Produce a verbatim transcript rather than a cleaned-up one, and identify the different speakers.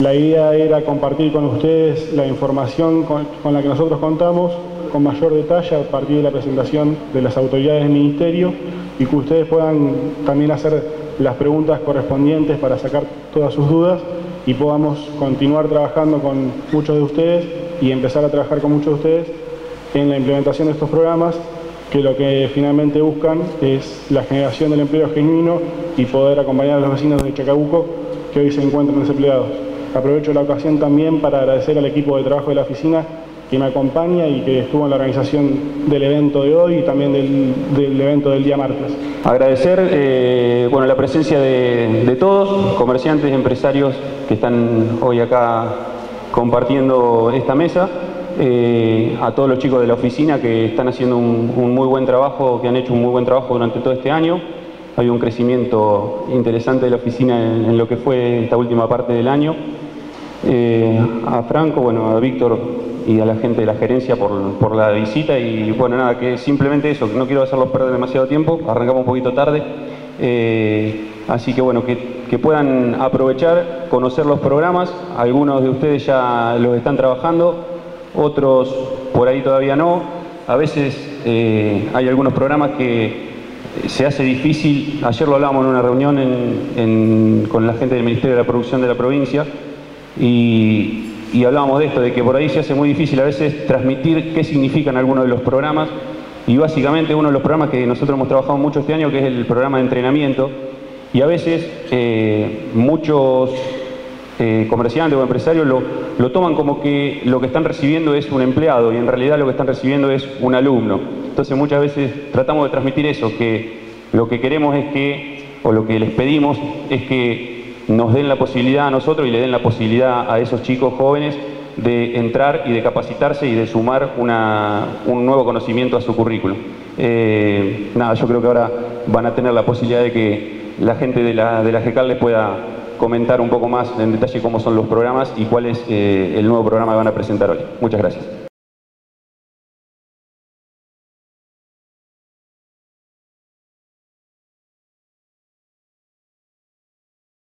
Speaker 1: La idea era compartir con ustedes la información con, con la que nosotros contamos con mayor detalle a partir de la presentación de las autoridades del Ministerio y que ustedes puedan también hacer las preguntas correspondientes para sacar todas sus dudas y podamos continuar trabajando con muchos de ustedes y empezar a trabajar con muchos de ustedes en la implementación de estos programas que lo que finalmente buscan es la generación del empleo genuino y poder acompañar a los vecinos de Chacabuco que hoy se encuentran desempleados. Aprovecho la ocasión también para agradecer al equipo de trabajo de la oficina que me acompaña y que estuvo en la organización del evento de hoy y también del, del evento del día martes.
Speaker 2: Agradecer eh, bueno, la presencia de, de todos, comerciantes, empresarios que están hoy acá compartiendo esta mesa, eh, a todos los chicos de la oficina que están haciendo un, un muy buen trabajo, que han hecho un muy buen trabajo durante todo este año. Hay un crecimiento interesante de la oficina en, en lo que fue esta última parte del año. Eh, a Franco, bueno, a Víctor y a la gente de la gerencia por, por la visita y bueno, nada, que simplemente eso, que no quiero hacerlos perder demasiado tiempo, arrancamos un poquito tarde, eh, así que bueno, que, que puedan aprovechar, conocer los programas, algunos de ustedes ya los están trabajando, otros por ahí todavía no, a veces eh, hay algunos programas que se hace difícil, ayer lo hablábamos en una reunión en, en, con la gente del Ministerio de la Producción de la provincia, Y, y hablábamos de esto, de que por ahí se hace muy difícil a veces transmitir qué significan algunos de los programas y básicamente uno de los programas que nosotros hemos trabajado mucho este año, que es el programa de entrenamiento, y a veces eh, muchos eh, comerciantes o empresarios lo, lo toman como que lo que están recibiendo es un empleado y en realidad lo que están recibiendo es un alumno. Entonces muchas veces tratamos de transmitir eso, que lo que queremos es que, o lo que les pedimos es que nos den la posibilidad a nosotros y le den la posibilidad a esos chicos jóvenes de entrar y de capacitarse y de sumar una, un nuevo conocimiento a su currículum. Eh, nada, yo creo que ahora van a tener la posibilidad de que la gente de la, de la GECAL les pueda comentar un poco más en detalle cómo son los programas y cuál es eh, el nuevo programa que van a presentar hoy. Muchas gracias.